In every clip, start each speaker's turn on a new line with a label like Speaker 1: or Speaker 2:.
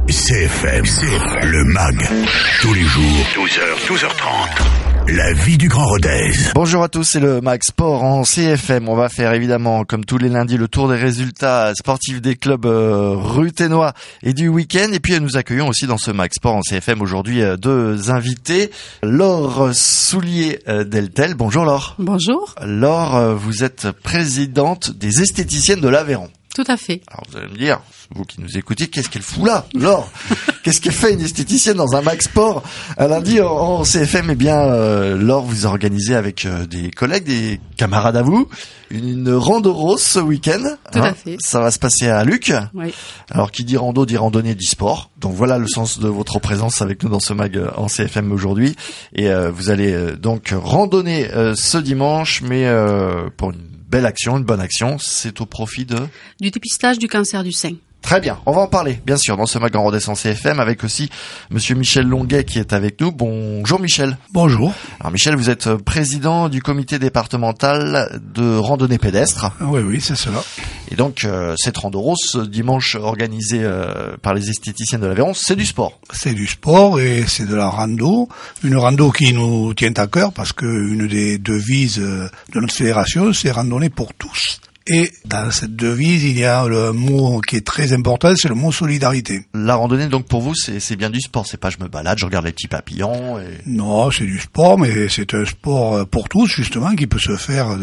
Speaker 1: CFM, le MAG, tous les jours, 12h, 12h30. La vie du Grand Rodez.
Speaker 2: Bonjour à tous, c'est le MAG Sport en CFM. On va faire évidemment, comme tous les lundis, le tour des résultats sportifs des clubs ruthénois et du week-end. Et puis nous accueillons aussi dans ce MAG Sport en CFM aujourd'hui deux invités. Laure Soulier-Deltel. Bonjour Laure.
Speaker 3: Bonjour.
Speaker 2: Laure, vous êtes présidente des esthéticiennes de l'Aveyron.
Speaker 3: Tout à fait.
Speaker 2: Alors vous allez me dire, vous qui nous écoutez, qu'est-ce qu'elle fout là, Laure? Qu'est-ce qu'elle fait une esthéticienne dans un MAG Sport un lundi en CFM? Eh bien, Laure, vous organisez avec des collègues, des camarades à vous, une rando rose ce week-end.
Speaker 3: Tout à fait.
Speaker 2: Ça va se passer à Luc.
Speaker 3: Oui.
Speaker 2: Alors qui dit rando dit randonnée dit sport. Donc voilà le sens de votre présence avec nous dans ce MAG en CFM aujourd'hui. Et vous allez donc randonner ce dimanche, mais pour une belle action, une bonne action. C'est au profit
Speaker 3: du dépistage du cancer du sein.
Speaker 2: Très bien, on va en parler, bien sûr, dans ce MAG en Rodez en CFM, avec aussi Monsieur Michel Longuet qui est avec nous. Bonjour Michel.
Speaker 4: Bonjour.
Speaker 2: Alors Michel, vous êtes président du comité départemental de randonnée pédestre.
Speaker 4: Oui, c'est cela.
Speaker 2: Et donc, cette rando rose, ce dimanche organisée par les esthéticiennes de l'Aveyron, c'est du sport.
Speaker 4: C'est du sport et c'est de la rando. Une rando qui nous tient à cœur parce que une des devises de notre fédération, c'est randonnée pour tous. Et dans cette devise, il y a le mot qui est très important, c'est le mot solidarité.
Speaker 2: La randonnée, donc pour vous, c'est bien du sport. C'est pas je me balade, je regarde les petits papillons. Et...
Speaker 4: Non, c'est du sport, mais c'est un sport pour tous, justement, qui peut se faire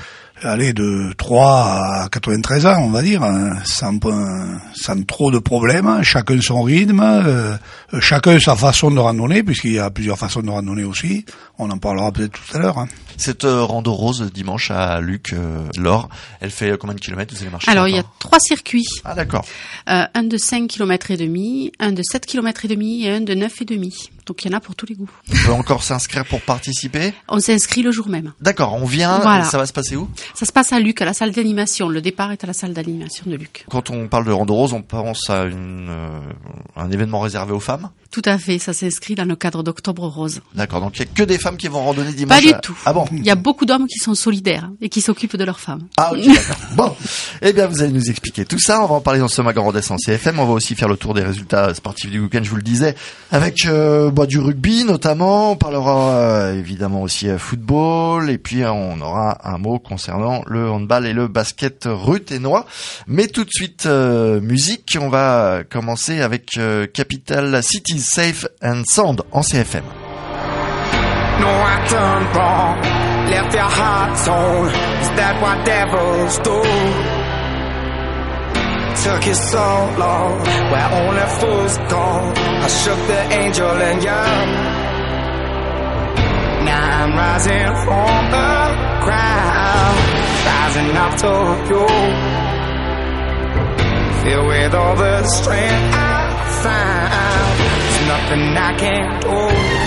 Speaker 4: de 3 à 93 ans, on va dire, sans trop de problèmes, chacun son rythme, chacun sa façon de randonner, puisqu'il y a plusieurs façons de randonner aussi. On en parlera peut-être tout à l'heure.
Speaker 2: Cette rando rose dimanche à Luc, Laure, elle fait combien de kilomètres vous allez marcher?
Speaker 3: Alors il y a 3 circuits.
Speaker 2: Ah d'accord.
Speaker 3: Un de 5 km et demi, un de 7 km et demi et un de 9 et demi. Donc il y en a pour tous les goûts.
Speaker 2: On peut encore s'inscrire pour participer?
Speaker 3: On s'inscrit le jour même.
Speaker 2: D'accord, on vient,
Speaker 3: voilà.
Speaker 2: Ça va se passer où?
Speaker 3: Ça se passe à Luc, à la salle d'animation. Le départ est à la salle d'animation de Luc.
Speaker 2: Quand on parle de rando rose, on pense à un événement réservé aux femmes?
Speaker 3: Tout à fait, ça s'inscrit dans le cadre d'Octobre Rose.
Speaker 2: D'accord, donc il n'y a que des femmes qui vont randonner dimanche?
Speaker 3: Pas du tout.
Speaker 2: Ah bon?
Speaker 3: Il y a beaucoup d'hommes qui sont solidaires et qui s'occupent de leurs femmes.
Speaker 2: Ah ok, d'accord. Bon, eh bien vous allez nous expliquer tout ça. On va en parler dans ce MAG en Rodez en CFM. On va aussi faire le tour des résultats sportifs du week-end, je vous le disais, avec du rugby notamment. On parlera évidemment aussi football. Et puis on aura un mot concernant le handball et le basket ruthénois. Mais tout de suite, musique. On va commencer avec Capital Cities Safe and Sound en CFM.
Speaker 5: No, I turned wrong, left your heart torn. Is that what devils do? Took you so long, where only fools go. I shook the angel in you. Now I'm rising from the ground, rising up to you. Filled with all the strength I found, there's nothing I can't do.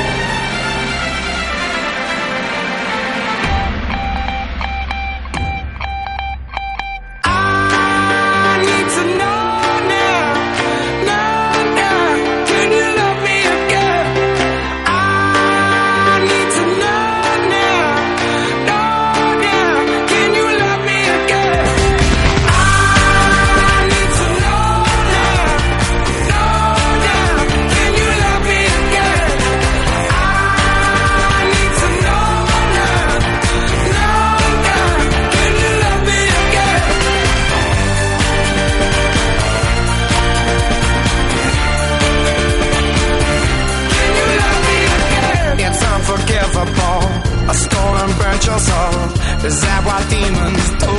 Speaker 5: A stone and burnt your soul. Is that what demons do?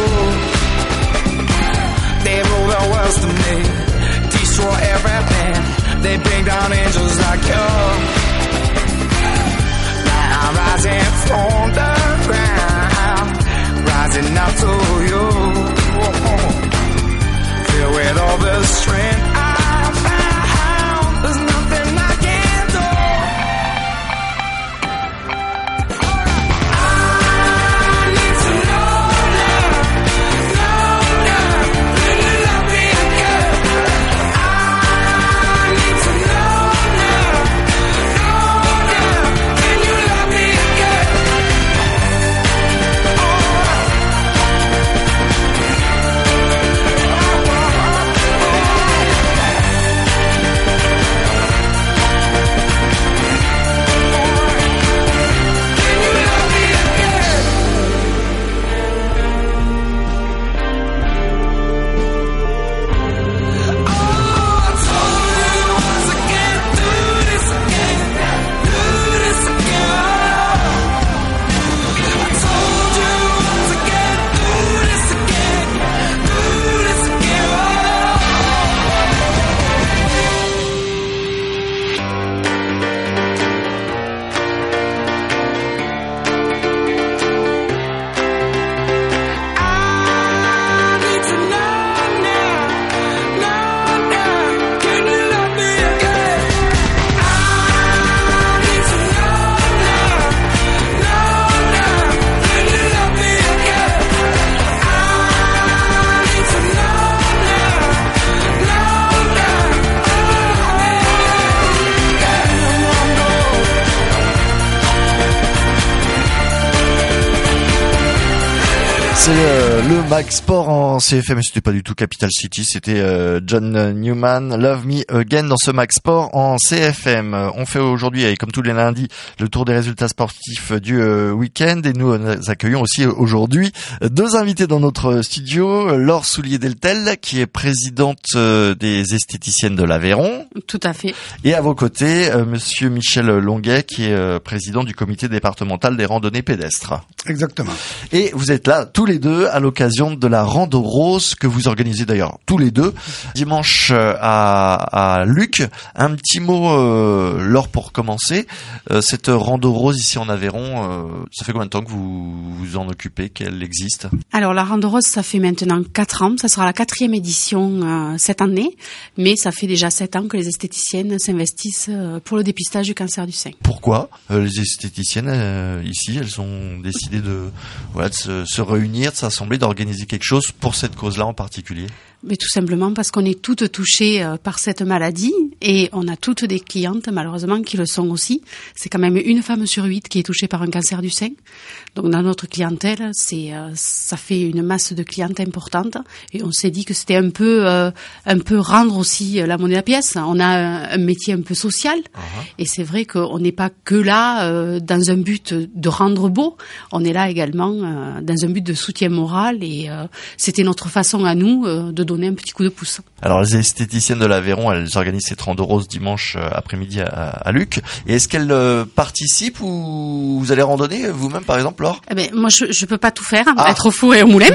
Speaker 5: They rule the world to me, destroy everything. They bring down angels like you. Now I'm rising from the ground, rising up to you. Filled with all the strength I found, there's nothing I can't do.
Speaker 2: C'est le Mag Sport en CFM, c'était pas du tout Capital City, c'était John Newman, Love Me Again dans ce Mag Sport en CFM. On fait aujourd'hui, et comme tous les lundis, le tour des résultats sportifs du week-end, et nous accueillons aussi aujourd'hui deux invités dans notre studio, Laure Soulier-Deltel, qui est présidente des esthéticiennes de l'Aveyron.
Speaker 3: Tout à fait.
Speaker 2: Et à vos côtés, monsieur Michel Longuet, qui est président du comité départemental des randonnées pédestres.
Speaker 4: Exactement.
Speaker 2: Et vous êtes là tous les deux à l'occasion de la Rando Rose que vous organisez d'ailleurs tous les deux dimanche à Luc. Un petit mot, Laure, pour commencer. Cette Rando Rose ici en Aveyron, ça fait combien de temps que vous vous en occupez, qu'elle existe?
Speaker 3: Alors la Rando Rose, ça fait maintenant 4 ans. Ça sera la 4e édition cette année, mais ça fait déjà 7 ans que les esthéticiennes s'investissent pour le dépistage du cancer du sein.
Speaker 2: Pourquoi les esthéticiennes ici, elles ont décidé de se réunir, de s'assembler, d'organiser quelque chose pour cette cause-là en particulier?
Speaker 3: Mais tout simplement parce qu'on est toutes touchées par cette maladie et on a toutes des clientes malheureusement qui le sont aussi. C'est quand même 1 femme sur 8 qui est touchée par un cancer du sein. Donc dans notre clientèle, ça fait une masse de clientes importante et on s'est dit que c'était un peu rendre aussi la monnaie à pièce. On a un métier un peu social et c'est vrai qu'on n'est pas que là dans un but de rendre beau. On est là également dans un but de soutien moral et c'était notre façon à nous de donner un petit coup de pouce.
Speaker 2: Alors les esthéticiennes de l'Aveyron, elles organisent cette Rando Rose dimanche après-midi à Luc. Et est-ce qu'elles participent ou vous allez randonner vous-même par exemple, Laure?
Speaker 3: Moi je peux pas tout faire, être au four et au moulin.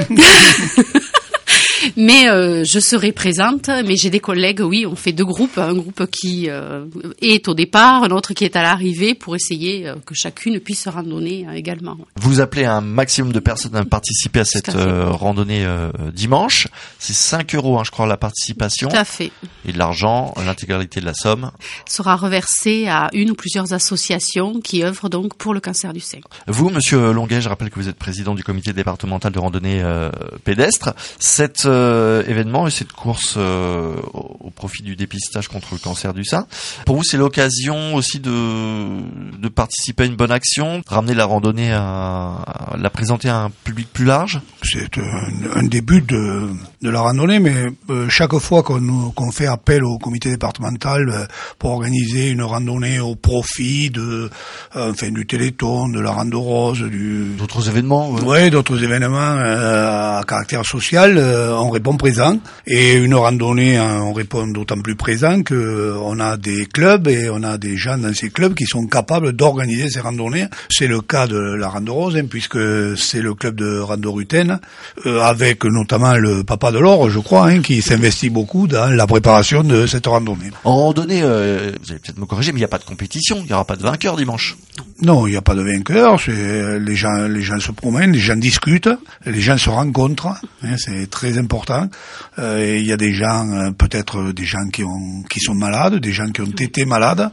Speaker 3: Mais je serai présente, mais j'ai des collègues, oui, on fait 2 groupes, un groupe qui est au départ, un autre qui est à l'arrivée pour essayer que chacune puisse randonner également.
Speaker 2: Vous appelez un maximum de personnes à participer à cette randonnée dimanche. C'est 5 €, je crois, la participation.
Speaker 3: Tout à fait.
Speaker 2: Et de l'argent, l'intégralité de la somme
Speaker 3: sera reversée à une ou plusieurs associations qui œuvrent donc pour le cancer du sein.
Speaker 2: Vous, monsieur Longuet, je rappelle que vous êtes président du comité départemental de randonnée pédestre. Cet événement et cette course au profit du dépistage contre le cancer du sein, pour vous, c'est l'occasion aussi de participer à une bonne action, de ramener la randonnée la présenter à un public plus large?
Speaker 4: C'est un début de la randonnée, mais chaque fois qu'on fait appel au comité départemental pour organiser une randonnée au profit du Téléthon, de la Rando Rose,
Speaker 2: d'autres événements,
Speaker 4: d'autres événements à caractère social, on répond présent. Et une randonnée, on répond d'autant plus présent que on a des clubs et on a des gens dans ces clubs qui sont capables d'organiser ces randonnées. C'est le cas de la Rando Rose, puisque c'est le club de Rando Rutaine, avec notamment le papa de Laure, je crois, qui s'investit beaucoup dans la préparation de cette randonnée.
Speaker 2: En randonnée, vous allez peut-être me corriger, mais il n'y a pas de compétition, il n'y aura pas de vainqueur dimanche.
Speaker 4: Non, il n'y a pas de vainqueur, les gens se promènent, les gens discutent, les gens se rencontrent, c'est très important. Et il y a des gens, peut-être des gens qui sont malades, des gens qui ont été malades,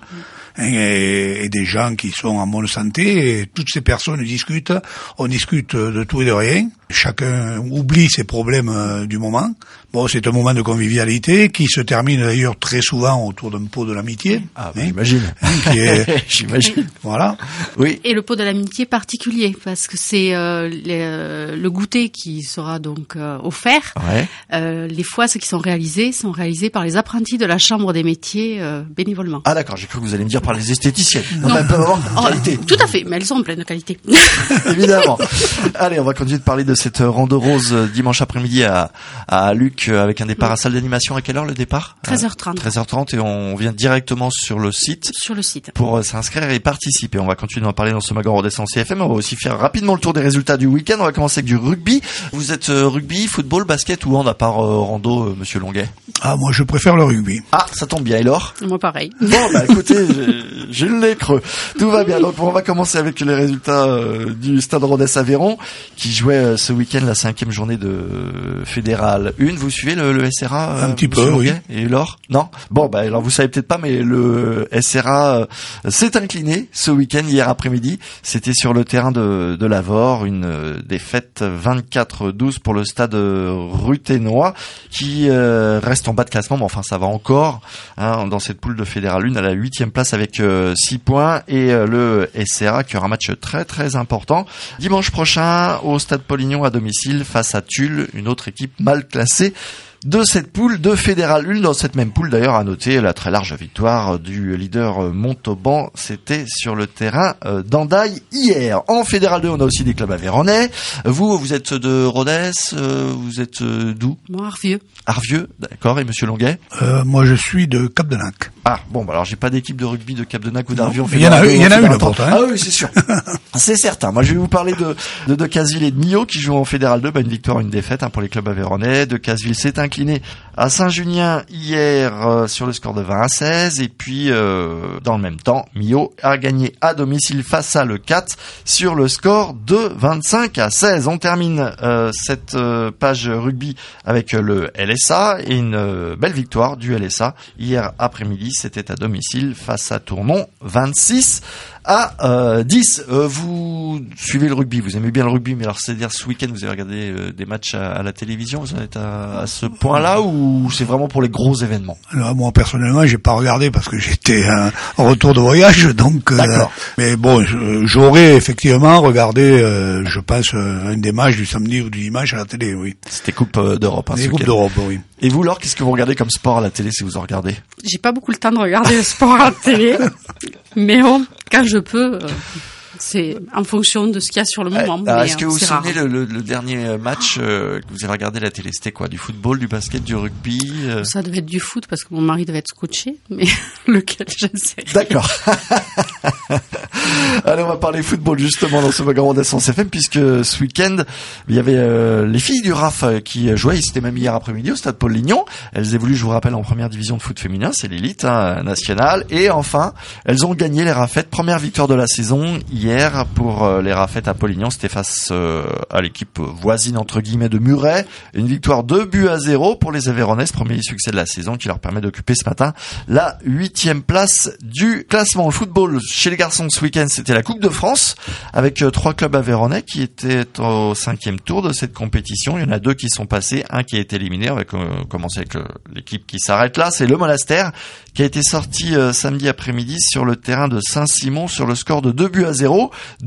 Speaker 4: et des gens qui sont en bonne santé, et toutes ces personnes discutent, on discute de tout et de rien, chacun oublie ses problèmes du moment. Bon, c'est un moment de convivialité qui se termine d'ailleurs très souvent autour d'un pot de l'amitié.
Speaker 2: J'imagine. J'imagine.
Speaker 4: Voilà.
Speaker 2: Oui.
Speaker 3: Et le pot de l'amitié particulier, parce que c'est le goûter qui sera donc offert.
Speaker 2: Ouais.
Speaker 3: Les foisses qui sont réalisées par les apprentis de la Chambre des métiers bénévolement.
Speaker 2: Ah d'accord, j'ai cru que vous allez me dire par les esthéticiennes.
Speaker 3: Non.
Speaker 2: Elles peuvent avoir qualité.
Speaker 3: Tout à fait, mais elles sont en pleine qualité.
Speaker 2: Évidemment. Allez, on va continuer de parler de cette Rando Rose dimanche après-midi à Luc avec un départ à salle d'animation. À quelle heure le départ?
Speaker 3: 13h30.
Speaker 2: 13h30 et on vient directement sur le site.
Speaker 3: Sur le site.
Speaker 2: Pour s'inscrire et participer. On va continuer d'en parler dans ce Mag Rodez en CFM. On va aussi faire rapidement le tour des résultats du week-end. On va commencer avec du rugby. Vous êtes rugby, football, basket ou hand à part rando, monsieur Longuet?
Speaker 4: Ah, moi je préfère le rugby.
Speaker 2: Ah, ça tombe bien. Et Laure?
Speaker 3: Moi pareil.
Speaker 2: Bon, écoutez, j'ai le nez creux. Tout va bien. Donc on va commencer avec les résultats du Stade Rodez Aveyron qui jouait ce week-end la 5e journée de Fédéral 1. Vous suivez le SRA
Speaker 4: un petit peu, oui.
Speaker 2: Et Laure? Non? Bon, alors vous savez peut-être pas, mais le SRA s'est incliné ce week-end, hier après-midi. C'était sur le terrain de Lavore, une défaite 24-12 pour le stade ruthénois qui reste en bas de classement, mais enfin ça va encore dans cette poule de Fédéral 1 à la 8e place avec 6 points, et le SRA qui aura un match très très important dimanche prochain au stade Polignon à domicile face à Tulle, une autre équipe mal classée de cette poule de Fédéral 1. Dans cette même poule, d'ailleurs, à noter la très large victoire du leader Montauban. C'était sur le terrain d'Andaille hier. En Fédéral 2, on a aussi des clubs aveyronnais. Vous êtes de Rodez, vous êtes d'où?
Speaker 3: Moi, Arvieux.
Speaker 2: Arvieux, d'accord. Et Monsieur Longuet?
Speaker 4: Moi, je suis de Cap-de-Nac.
Speaker 2: Ah, bon, alors j'ai pas d'équipe de rugby de Cap-de-Nac ou d'Arvieux.
Speaker 4: Il y en a une pourtant.
Speaker 2: Ah oui, c'est sûr. C'est certain. Moi, je vais vous parler de Decazeville et de Millau qui jouent en Fédéral 2. Une victoire, une défaite pour les clubs aveyronnais. Decazeville s'est incliné à Saint-Junien hier sur le score de 20-16. Et puis, dans le même temps, Millau a gagné à domicile face à Le 4 sur le score de 25-16. On termine cette page rugby avec le LSA et une belle victoire du LSA hier après-midi. C'était à domicile face à Tournon, 26-10. Vous suivez le rugby, vous aimez bien le rugby, mais alors c'est-à-dire ce week-end vous avez regardé des matchs à la télévision, vous en êtes à ce point-là, ou c'est vraiment pour les gros événements?
Speaker 4: Alors, moi personnellement, j'ai pas regardé parce que j'étais en retour de voyage, donc. Mais bon, j'aurais effectivement regardé, je pense, un des matchs du samedi ou du dimanche à la télé, oui.
Speaker 2: C'était Coupe d'Europe.
Speaker 4: Les Coupes d'Europe, oui.
Speaker 2: Et vous, Laure, qu'est-ce que vous regardez comme sport à la télé si vous en regardez?
Speaker 3: J'ai pas beaucoup le temps de regarder le sport à la télé, mais bon, quand je peux, c'est en fonction de ce qu'il y a sur le moment.
Speaker 2: Alors, est-ce que vous vous souvenez le dernier match que vous avez regardé à la télé? C'était quoi? Du football, du basket, du rugby?
Speaker 3: Ça devait être du foot parce que mon mari devait être scotché, mais lequel, je ne sais rien.
Speaker 2: D'accord. Allez, on va parler football justement dans ce Magasin Rodez FM, puisque ce week-end il y avait les filles du RAF qui jouaient. C'était même hier après-midi au stade Paul-Lignon. Elles évoluent, je vous rappelle, en première division de foot féminin, c'est l'élite nationale. Et enfin, elles ont gagné les Rafettes. Première victoire de la saison hier pour les Rafettes à Paul-Lignon. C'était face à l'équipe voisine entre guillemets de Muret. Une victoire 2-0 pour les Aveyronnaises, premier succès de la saison qui leur permet d'occuper ce matin la 8e place du classement. Le football chez les garçons ce week-end, c'était la Coupe de France avec 3 clubs aveyronnais qui étaient au 5e tour de cette compétition. Il y en a 2 qui sont passés, un qui a été éliminé. On va commencer avec l'équipe qui s'arrête là, c'est le Monastère qui a été sorti samedi après-midi sur le terrain de Saint-Simon sur le score de 2-0.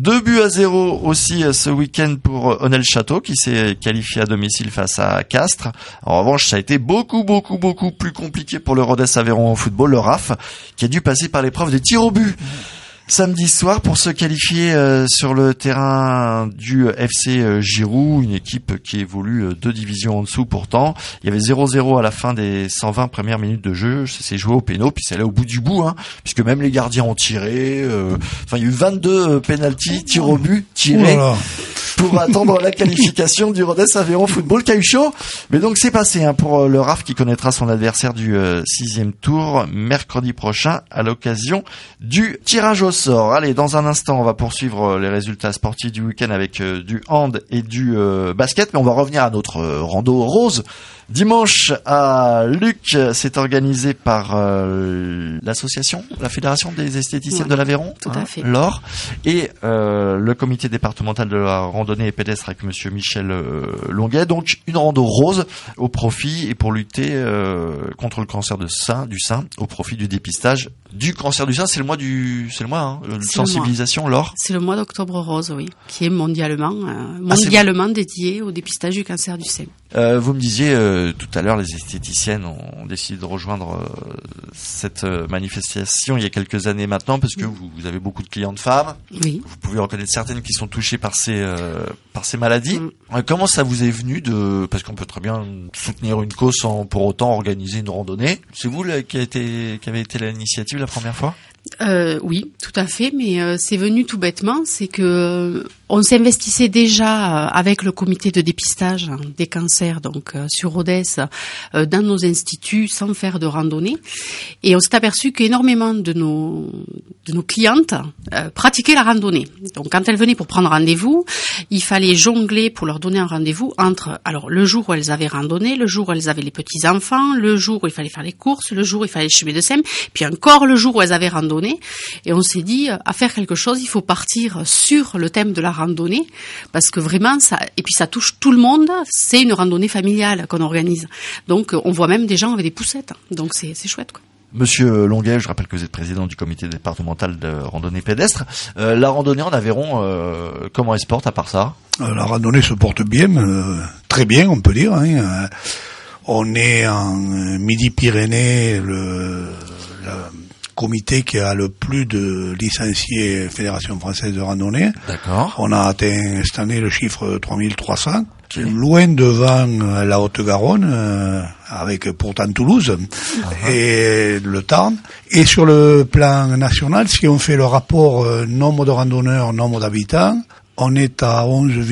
Speaker 2: 2-0 aussi ce week-end pour Honnel-Château qui s'est qualifié à domicile face à Castres. En revanche, ça a été beaucoup plus compliqué pour le Rodez Aveyron au football, le RAF, qui a dû passer par l'épreuve des tirs au but samedi soir pour se qualifier sur le terrain du FC Giroud, une équipe qui évolue 2 divisions en dessous pourtant. Il y avait 0-0 à la fin des 120 premières minutes de jeu, c'est joué au péno, puis c'est allé au bout du bout, puisque même les gardiens ont tiré. Enfin, il y a eu 22 pénaltys, tirs au but tirés pour attendre la qualification du Rodez Aveyron Football. Qui a eu chaud, mais donc c'est passé pour le RAF qui connaîtra son adversaire du 6e tour mercredi prochain à l'occasion du tirage au sort. Allez, dans un instant, on va poursuivre les résultats sportifs du week-end avec du hand et du basket, mais on va revenir à notre rando rose. Dimanche à Luc, c'est organisé par l'association, la Fédération des esthéticiennes de l'Aveyron,
Speaker 3: tout à fait.
Speaker 2: Laure, et le comité départemental de la randonnée et pédestre avec monsieur Michel Longuet. Donc une rando rose au profit et pour lutter contre le cancer du sein, au profit du dépistage du cancer du sein. C'est le mois de sensibilisation, Laure. C'est
Speaker 3: le mois d'octobre rose, oui, qui est mondialement dédié au dépistage du cancer du sein.
Speaker 2: Vous me disiez tout à l'heure, les esthéticiennes ont décidé de rejoindre cette manifestation il y a quelques années maintenant, parce que vous avez beaucoup de clientes femmes.
Speaker 3: Oui.
Speaker 2: Vous pouvez reconnaître certaines qui sont touchées par ces maladies. Comment ça vous est venu parce qu'on peut très bien soutenir une cause sans pour autant organiser une randonnée. C'est vous qui avez été l'initiative la première fois?
Speaker 3: Oui, tout à fait, mais c'est venu tout bêtement, c'est que On s'investissait déjà avec le comité de dépistage des cancers, donc sur Rodez, dans nos instituts, sans faire de randonnée. Et on s'est aperçu qu'énormément de nos clientes pratiquaient la randonnée. Donc quand elles venaient pour prendre rendez-vous, il fallait jongler pour leur donner un rendez-vous entre le jour où elles avaient randonné, le jour où elles avaient les petits-enfants, le jour où il fallait faire les courses, le jour où il fallait chez le médecin, puis encore le jour où elles avaient randonné. Et on s'est dit, à faire quelque chose, il faut partir sur le thème de la randonnée, parce que vraiment, et puis ça touche tout le monde, c'est une randonnée familiale qu'on organise. Donc on voit même des gens avec des poussettes, donc c'est chouette, quoi.
Speaker 2: Monsieur Longuet, je rappelle que vous êtes président du comité départemental de randonnée pédestre. La randonnée en Aveyron, comment elle se porte à part ça?
Speaker 4: La randonnée se porte bien, très bien on peut dire. Hein. On est en Midi-Pyrénées, le comité qui a le plus de licenciés Fédération française de randonnée.
Speaker 2: D'accord.
Speaker 4: On a atteint cette année le chiffre 3300. Okay. Loin devant la Haute-Garonne, avec pourtant Toulouse et le Tarn. Et sur le plan national, si on fait le rapport nombre de randonneurs, nombre d'habitants, on est à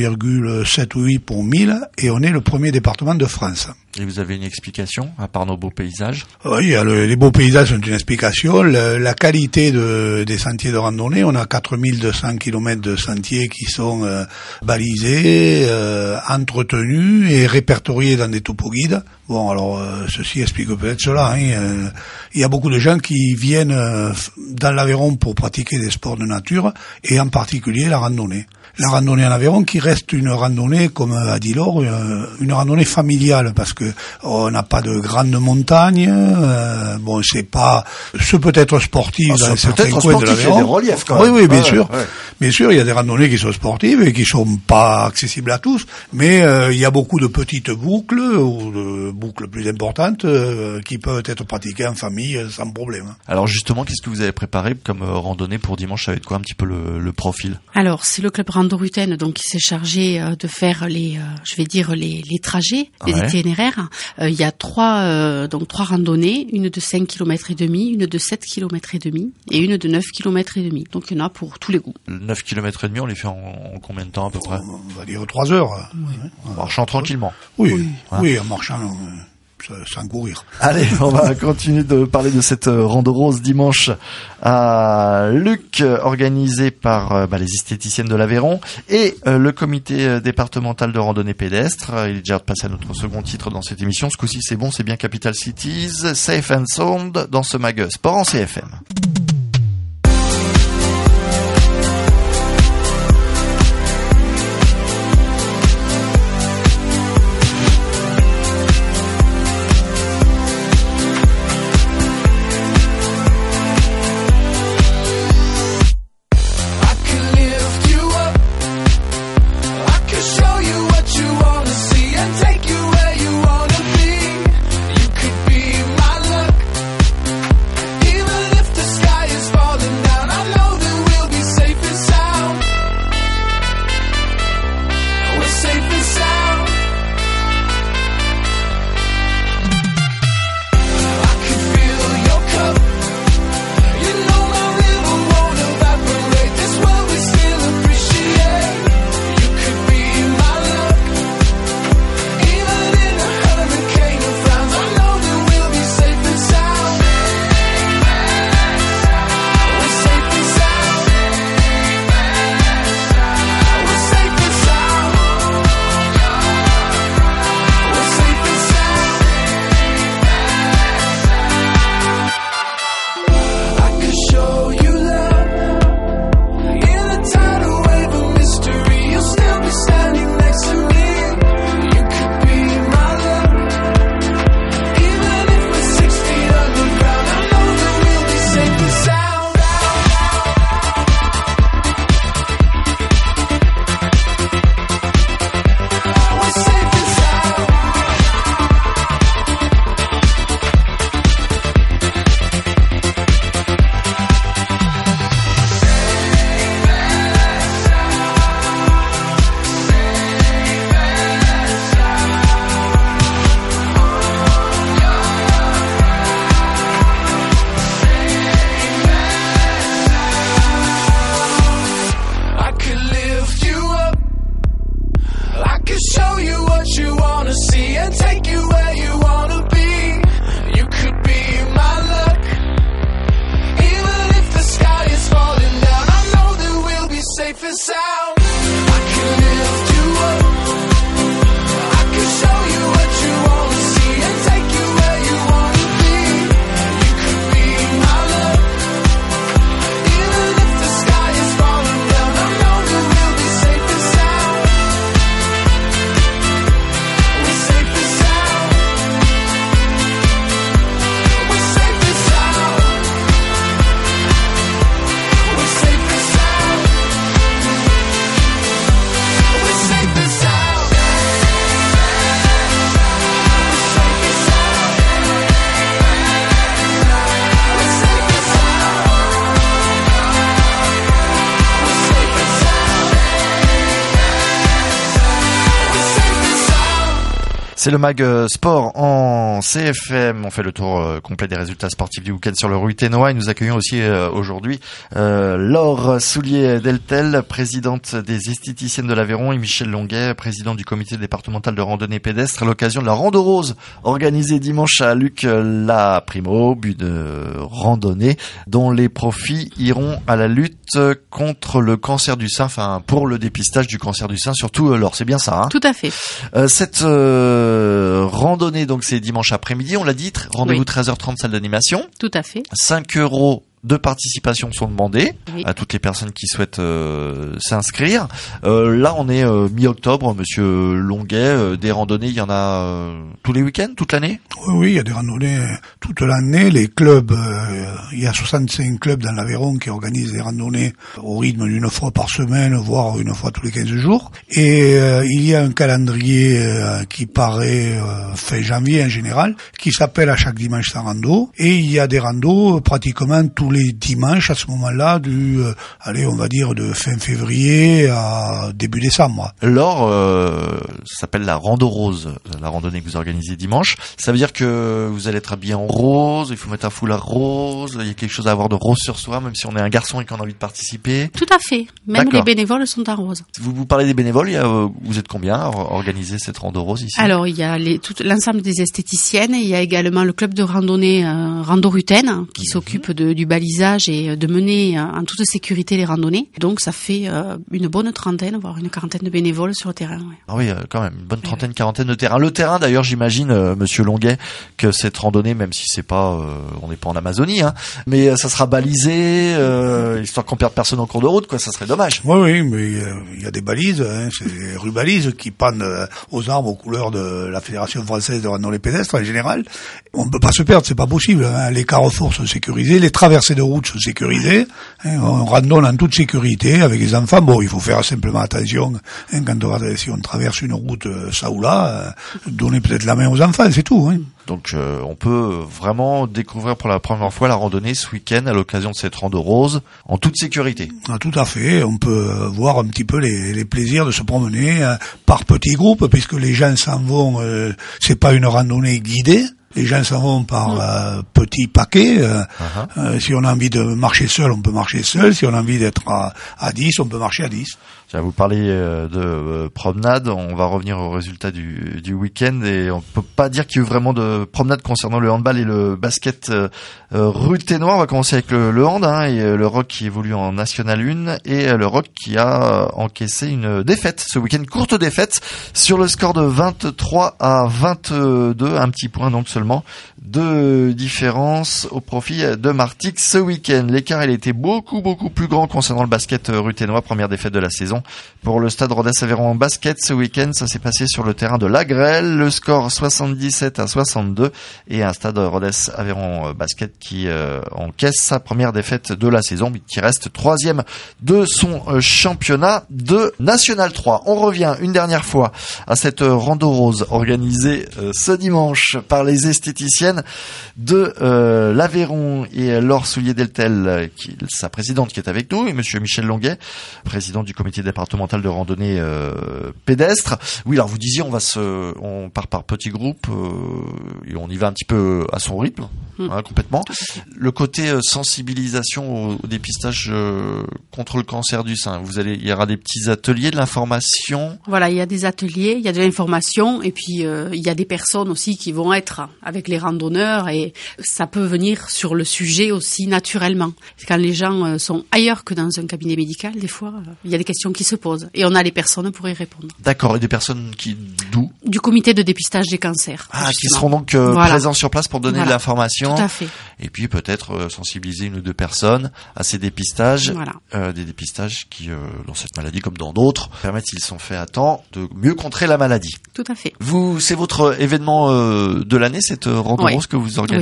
Speaker 4: 11,7 ou 8 pour 1000 et on est le premier département de France.
Speaker 2: Et vous avez une explication, à part nos beaux paysages?
Speaker 4: Oui, les beaux paysages sont une explication. La qualité des sentiers de randonnée, on a 4200 km de sentiers qui sont balisés, entretenus et répertoriés dans des topoguides. Bon, alors, ceci explique peut-être cela. Hein. Il y a beaucoup de gens qui viennent dans l'Aveyron pour pratiquer des sports de nature et en particulier la randonnée. La randonnée en Aveyron qui reste une randonnée, comme a dit Laure, une randonnée familiale parce que on n'a pas de grandes montagnes. Bon, c'est pas, ce peut être sportif dans certains coins de l'Aveyron.
Speaker 2: Il y a des reliefs quand même.
Speaker 4: Oui, bien sûr. Ouais. Bien sûr, il y a des randonnées qui sont sportives et qui sont pas accessibles à tous, mais il y a beaucoup de petites boucles ou de boucles plus importantes qui peuvent être pratiquées en famille sans problème.
Speaker 2: Alors justement, qu'est-ce que vous avez préparé comme randonnée pour dimanche? Ça va être quoi un petit peu le profil?
Speaker 3: Alors, c'est le club Randoruten donc qui s'est chargé de faire les trajets, les itinéraires. Il y a trois randonnées, une de 5 km et demi, une de 7 km et demi et une de 9 km et demi. Donc il y en a pour tous les goûts.
Speaker 2: 9 km et demi, on les fait en combien de temps à peu près?
Speaker 4: On va dire 3 heures.
Speaker 2: Oui. En marchant tranquillement.
Speaker 4: Oui, en marchant sans courir.
Speaker 2: Allez, on va continuer de parler de cette rando rose dimanche à Luc, organisée par les esthéticiennes de l'Aveyron et le comité départemental de randonnée pédestre. Il est déjà passé à notre second titre dans cette émission. Ce coup-ci, c'est bon, c'est bien Capital Cities, Safe and Sound dans ce mag sport en CFM.
Speaker 6: The
Speaker 2: C'est le mag sport en CFM. On fait le tour complet des résultats sportifs du week-end sur le Ruithénois et nous accueillons aussi aujourd'hui Laure Soulier-Deltel, présidente des esthéticiennes de l'Aveyron, et Michel Longuet, président du comité départemental de randonnée pédestre, à l'occasion de la Rando Rose organisée dimanche à Luc-la-Primo, but de randonnée dont les profits iront à la lutte contre le cancer du sein, enfin pour le dépistage du cancer du sein, surtout Laure, c'est bien ça, hein?
Speaker 3: Tout à fait.
Speaker 2: Cette randonnée, donc c'est dimanche après-midi, on l'a dit, rendez-vous 13h30, salle d'animation.
Speaker 3: Tout à fait.
Speaker 2: 5 € de participation sont demandés
Speaker 3: à
Speaker 2: toutes les personnes qui souhaitent s'inscrire. Là, on est mi-octobre, Monsieur Longuet. Des randonnées, il y en a tous les week-ends, toute l'année?
Speaker 4: Oui, il y a des randonnées toute l'année. Les clubs, il y a 65 clubs dans l'Aveyron qui organisent des randonnées au rythme d'une fois par semaine, voire une fois tous les 15 jours. Et il y a un calendrier qui paraît fin janvier en général, qui s'appelle à chaque dimanche sans rando. Et il y a des randos pratiquement tous les dimanches à ce moment-là on va dire de fin février à début décembre.
Speaker 2: Laure, ça s'appelle la Rando Rose, la randonnée que vous organisez dimanche. Ça veut dire que vous allez être habillé en rose, il faut mettre un foulard rose, il y a quelque chose à avoir de rose sur soi, même si on est un garçon et qu'on a envie de participer.
Speaker 3: Tout à fait. Même les bénévoles sont en rose.
Speaker 2: Vous parlez des bénévoles, vous êtes combien à organiser cette Rando Rose ici?
Speaker 3: Alors, il y a l'ensemble des esthéticiennes, et il y a également le club de randonnée Rando Rutaine qui s'occupe du balisage et de mener en toute sécurité les randonnées. Donc ça fait une bonne trentaine, voire une quarantaine de bénévoles sur le terrain. Ouais.
Speaker 2: Ah oui, quand même, une bonne trentaine, quarantaine de terrains. Le terrain, d'ailleurs, j'imagine, Monsieur Longuet, que cette randonnée, même si c'est pas, on n'est pas en Amazonie, hein, mais ça sera balisé, histoire qu'on perde personne en cours de route, quoi. Ça serait dommage.
Speaker 4: Oui, mais il y a des balises, hein, c'est des rubalises qui pendent aux arbres aux couleurs de la Fédération française de randonnée pédestre en général. On ne peut pas se perdre, c'est pas possible. Hein. Les carrefours sont sécurisés, les traversées de route sont sécurisées. Hein, on randonne en toute sécurité avec les enfants. Bon, il faut faire simplement attention si on traverse une route ça ou là, donner peut-être la main aux enfants, c'est tout. Hein.
Speaker 2: Donc on peut vraiment découvrir pour la première fois la randonnée ce week-end à l'occasion de cette Rando Rose en toute sécurité.
Speaker 4: Ah, tout à fait, on peut voir un petit peu les plaisirs de se promener par petits groupes, puisque les gens s'en vont, c'est pas une randonnée guidée. Les gens s'en vont par petits paquets. Si on a envie de marcher seul, on peut marcher seul. Si on a envie d'être à 10, on peut marcher à 10.
Speaker 2: Vous parlez de promenade, on va revenir aux résultats du week-end et on peut pas dire qu'il y a eu vraiment de promenade concernant le handball et le basket ruithénois. On va commencer avec le hand, hein, et le ROC qui évolue en National 1 et le ROC qui a encaissé une défaite ce week-end, courte défaite sur le score de 23-22, un petit point donc seulement de différence au profit de Martigues ce week-end. L'écart, il était beaucoup plus grand concernant le basket ruithénois, première défaite de la saison. Pour le stade Rodez-Aveyron en basket, ce week-end, ça s'est passé sur le terrain de l'Agrelle. Le score 77-62 et un stade Rodez-Aveyron basket qui encaisse sa première défaite de la saison, mais qui reste troisième de son championnat de National 3. On revient une dernière fois à cette Rando Rose organisée ce dimanche par les esthéticiennes de l'Aveyron et Laure Soulier-Deltel, sa présidente qui est avec nous, et Monsieur Michel Longuet, président du comité départemental de randonnée pédestre. Oui, alors vous disiez on part par petits groupes et on y va un petit peu à son rythme, complètement. Le côté sensibilisation au dépistage contre le cancer du sein. Il y aura des petits ateliers, de l'information.
Speaker 3: Voilà, il y a des ateliers, il y a de l'information et puis il y a des personnes aussi qui vont être avec les randonneurs et ça peut venir sur le sujet aussi naturellement. Quand les gens sont ailleurs que dans un cabinet médical, des fois, il y a des questions qui se posent et on a les personnes pour y répondre.
Speaker 2: D'accord, et des personnes d'où? Du
Speaker 3: comité de dépistage des cancers.
Speaker 2: Ah, justement. Qui seront donc présents sur place pour donner de l'information.
Speaker 3: Tout à fait.
Speaker 2: Et puis peut-être sensibiliser une ou deux personnes à ces dépistages, des dépistages qui, dans cette maladie comme dans d'autres, permettent, s'ils sont faits à temps, de mieux contrer la maladie.
Speaker 3: Tout à fait.
Speaker 2: C'est votre événement de l'année, cette Rando Rose que vous organisez?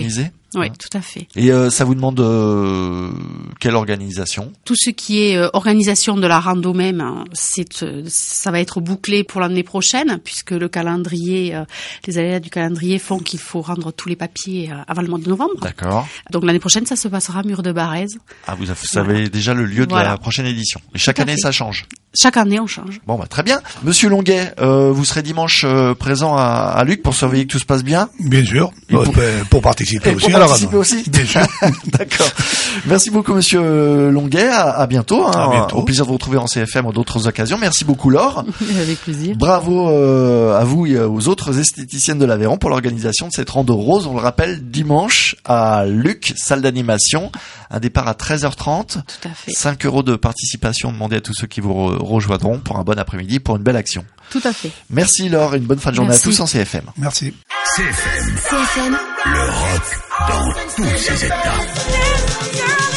Speaker 3: Oui, tout à fait.
Speaker 2: Et ça vous demande quelle organisation?
Speaker 3: Tout ce qui est organisation de la rando même, ça va être bouclé pour l'année prochaine, puisque le calendrier, les aléas du calendrier font qu'il faut rendre tous les papiers avant le mois de novembre.
Speaker 2: D'accord.
Speaker 3: Donc l'année prochaine, ça se passera à Mur de Barèze.
Speaker 2: Ah, vous savez déjà le lieu de la prochaine édition. Et chaque année, ça change.
Speaker 3: Chaque année, on change.
Speaker 2: Bon, très bien. Monsieur Longuet, vous serez dimanche présent à Luc pour surveiller que tout se passe bien?
Speaker 4: Bien sûr. Pour participer aussi.
Speaker 2: Pour participer aussi. Bien sûr. D'accord. Merci beaucoup, monsieur Longuet. À bientôt.
Speaker 4: À bientôt.
Speaker 2: Au plaisir de vous retrouver en CFM ou d'autres occasions. Merci beaucoup, Laure.
Speaker 3: Avec plaisir.
Speaker 2: Bravo à vous et aux autres esthéticiennes de l'Aveyron pour l'organisation de cette rando rose. On le rappelle, dimanche à Luc, salle d'animation. Un départ à 13h30.
Speaker 3: Tout à fait.
Speaker 2: 5 € de participation demandés à tous ceux qui vous rejoindront pour un bon après-midi, pour une belle action.
Speaker 3: Tout à fait.
Speaker 2: Merci Laure, une bonne fin de journée à tous en CFM.
Speaker 4: Merci.
Speaker 1: CFM. Le rock dans tous ses états.